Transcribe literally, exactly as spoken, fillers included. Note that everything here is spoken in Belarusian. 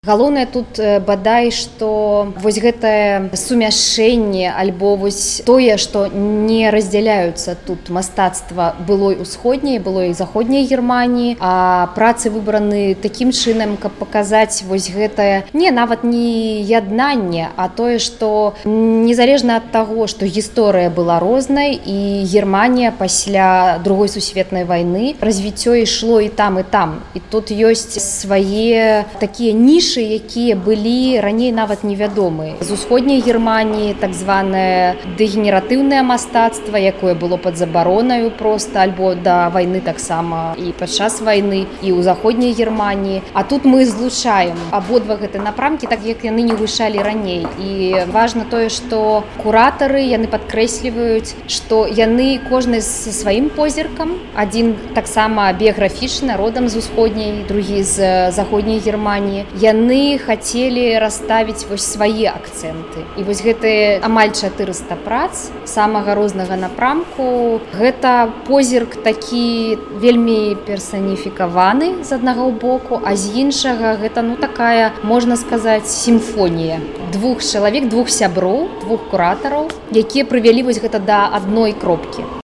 Галоўнае тут бадай, што вось гэтае сумяшэнне альбо вось тое, што не раздзяляюцца тут мастацтва былой усходняй, былой заходняй Германіі, а працы выбраны такім чынам, каб паказаць вось гэтае не нават не яднанне, а тое, што незалежна ад таго, што гісторыя была рознай і Германія пасля другой сусветнай вайны, развіццё ішло і там, і там. І тут ёсць свае такія нішы, якія былі раней нават невядомыя. З усходняй Германіі так званае дэгенератыўнае мастацтва, якое было пад забаронаю проста, альбо да вайны таксама і падчас вайны, і ў заходняй Германіі. А тут мы злучаем абодва гэтыя напрамкі, так як яны не гучалі раней. І важна тое, што куратары, яны падкрэсліваюць, што яны кожны са сваім позіркам, адзін таксама біяграфічны, родам з усходняй, другі з заходняй Германіі. Яны хацелі расставіць вось свае акцэнты. І вось гэтыя амаль чатырыста прац самага рознага напрамку. Гэта позірк такі вельмі персаніфікаваны з аднаго боку, а з іншага гэта ну такая, можна сказаць, сімфонія двух чалавек, двух сяброў, двух куратараў, якія прывялі вось гэта да адной кропкі.